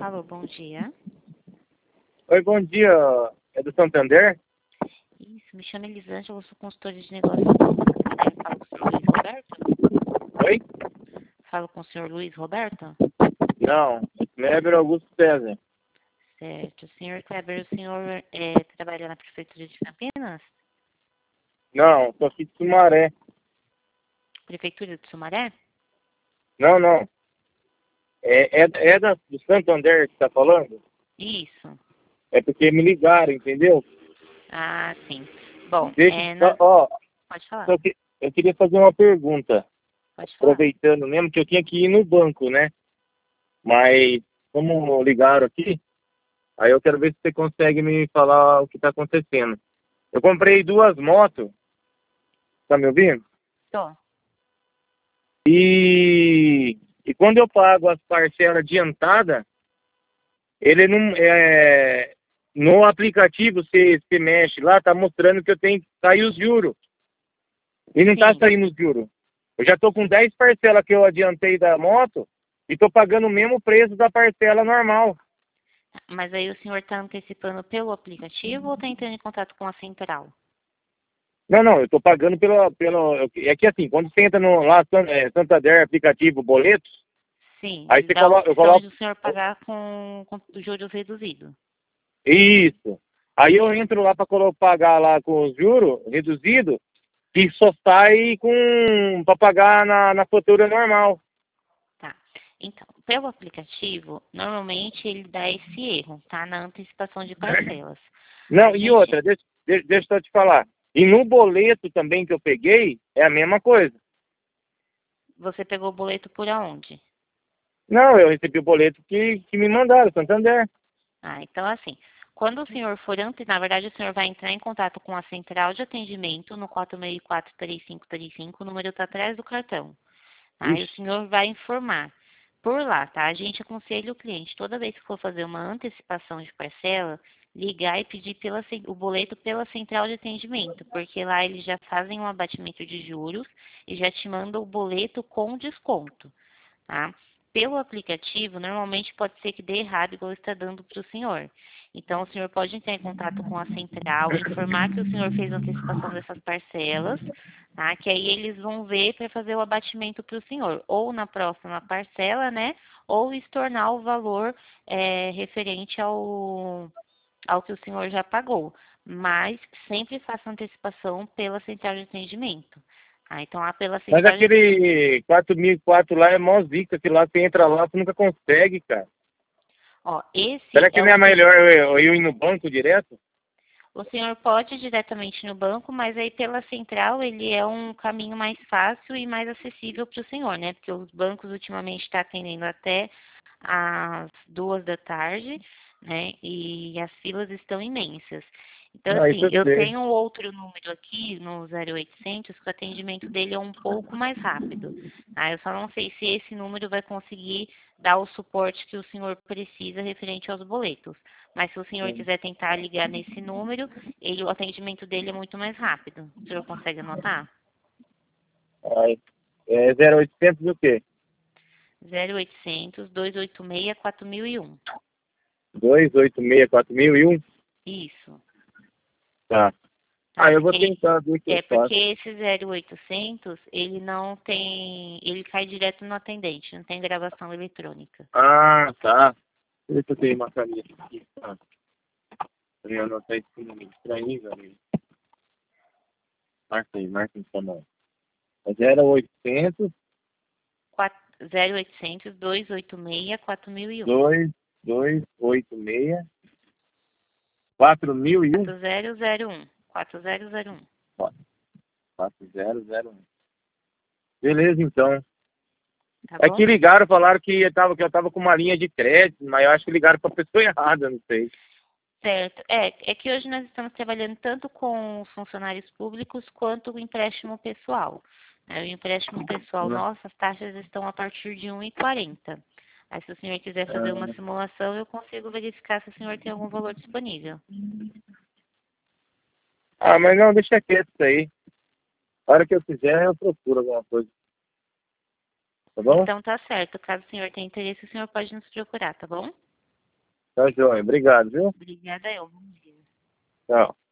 Alô, bom dia. Oi, bom dia. É do Santander? Isso, me chamo Elisângela, eu sou consultora de negócios. Falo com o senhor Luiz Roberto? Oi? Falo com o senhor Luiz Roberto? Não, Kleber Augusto César. Certo. Senhor Kleber, o senhor trabalha na Prefeitura de Campinas? Não, sou aqui de Sumaré. Prefeitura de Sumaré? Não, não. Do Santander que tá falando? Isso. É porque me ligaram, entendeu? Ah, sim. Bom, Deixa ó, pode falar. eu queria fazer uma pergunta, Pode falar. aproveitando mesmo que eu tinha que ir no banco, né? Mas como ligaram aqui, aí eu quero ver se você consegue me falar o que tá acontecendo. Eu comprei 2 motos, tá me ouvindo? Tô. E quando eu pago as parcelas adiantadas, ele não no aplicativo você mexe lá, tá mostrando que eu tenho que sair os juros. E não tá Sim. saindo os juros. Eu já tô com 10 parcelas que eu adiantei da moto e tô pagando o mesmo preço da parcela normal. Mas aí o senhor está antecipando pelo aplicativo ou está entrando em contato com a central? Não, não, eu tô pagando é que assim, quando você entra no lá Santander aplicativo boletos, Sim, aí ele você dá a coloca, eu opção coloco de o senhor pagar com juros reduzidos. isso. Aí eu entro lá para pagar lá com os juros reduzidos e só sai para pagar na fatura normal. Tá. Então, pelo aplicativo, normalmente ele dá esse erro, tá? Na antecipação de parcelas. A Não, e gente, outra, deixa eu te falar. E no boleto também que eu peguei, é a mesma coisa. você pegou o boleto por aonde? Não, eu recebi o boleto que me mandaram, Santander. Ah, então assim, quando o senhor for antes, na verdade o senhor vai entrar em contato com a central de atendimento no 464-3535, o número está atrás do cartão. Aí o Ixi, senhor vai informar por lá, tá? A gente aconselha o cliente, toda vez que for fazer uma antecipação de parcela, ligar e pedir o boleto pela central de atendimento, porque lá eles já fazem um abatimento de juros e já te mandam o boleto com desconto, tá? Pelo aplicativo, normalmente pode ser que dê errado, igual está dando para o senhor. Então, o senhor pode entrar em contato com a central, informar que o senhor fez a antecipação dessas parcelas, tá? Que aí eles vão ver para fazer o abatimento para o senhor, ou na próxima parcela, né? Ou estornar o valor referente ao que o senhor já pagou. Mas sempre faça antecipação pela central de atendimento. Ah, então, lá pela mas central de atendimento. aquele 4004 lá é mó zica, que lá você entra lá, você nunca consegue, cara. Ó, esse Será que é não o é melhor eu ir no banco direto? O senhor pode ir diretamente no banco, mas aí pela central ele é um caminho mais fácil e mais acessível para o senhor, né? Porque os bancos ultimamente estão atendendo até às 2 da tarde, né? E as filas estão imensas. Então, Não, isso assim, eu eu sei. tenho outro número aqui no 0800, que o atendimento dele é um pouco mais rápido. Ah, eu só não sei se esse número vai conseguir dar o suporte que o senhor precisa referente aos boletos. Mas se o senhor quiser tentar ligar nesse número, o atendimento dele é muito mais rápido. O senhor consegue anotar? Ai, é 0800 o quê? 0800 286 4001. 2864001? Isso, Tá. tá? Eu vou tentar ver o que eu Porque faço. esse 0800, ele não tem, ele cai direto no atendente, não tem gravação eletrônica. Ah, tá. Deixa eu ter uma caneta aqui. Tá. Eu anotar esse número aí, velho. Marca aí sua mão. É 0800 0800 286 4001. 2286 4001 4001. 4001. 4001. Beleza, então. Tá É bom? que ligaram, falaram que eu tava com uma linha de crédito, mas eu acho que ligaram pra pessoa errada, não sei. Certo. É que hoje nós estamos trabalhando tanto com os funcionários públicos quanto o empréstimo pessoal. O empréstimo pessoal, Né? nossas taxas estão a partir de 1,40. Aí, se o senhor quiser fazer uma simulação, eu consigo verificar se o senhor tem algum valor disponível. Mas não, deixa quieto isso aí. A hora que eu fizer, eu procuro alguma coisa. Tá bom? Então, tá certo. Caso o senhor tenha interesse, o senhor pode nos procurar, tá bom? Tá joia. Obrigado, viu? Obrigada, eu. Bom dia. Tchau.